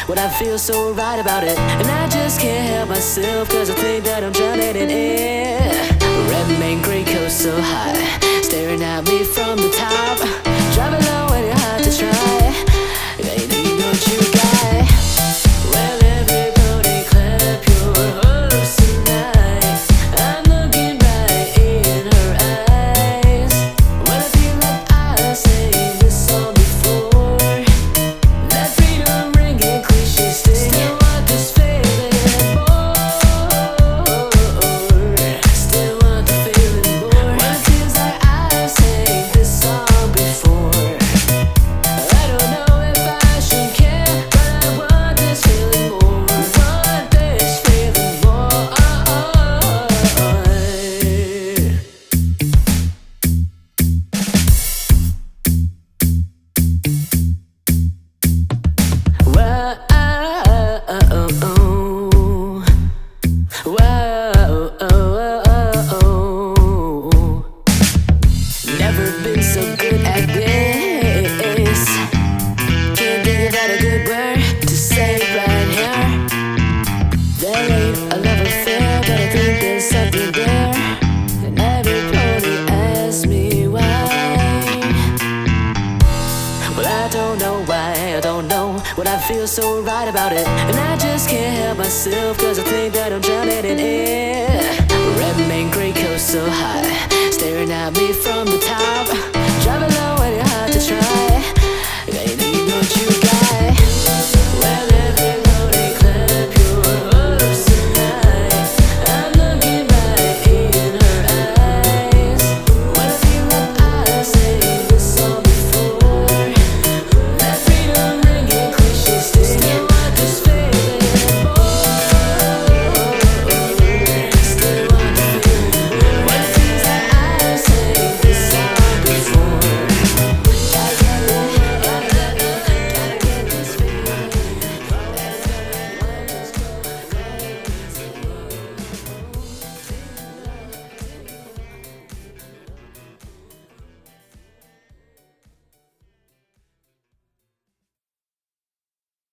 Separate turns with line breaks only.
what I feel so right about it. And I just can't help myself, cause I think that I'm drowning in it. Red main grey coast so high, staring at me from the top. Driving low and you're hard to try. You need what you got. Well, everybody clap your hands tonight. I'm looking right in her eyes. Well, I feel like I sang this song before. That freedom ringing cliche still want this feeling more. Still want the feeling more. Well, it feels like I sang this song before. I don't know if I should care, but I want this feeling more. Want this feeling more. Never been so good at this. Can't think about a good word to say right here. There ain't a love affair, but I think there's something there. And everybody asks me why. Well, I don't know why, I don't know what I feel so right about it. And I just can't help myself, cause I think that I'm drowning in it. Red main grey coast so high,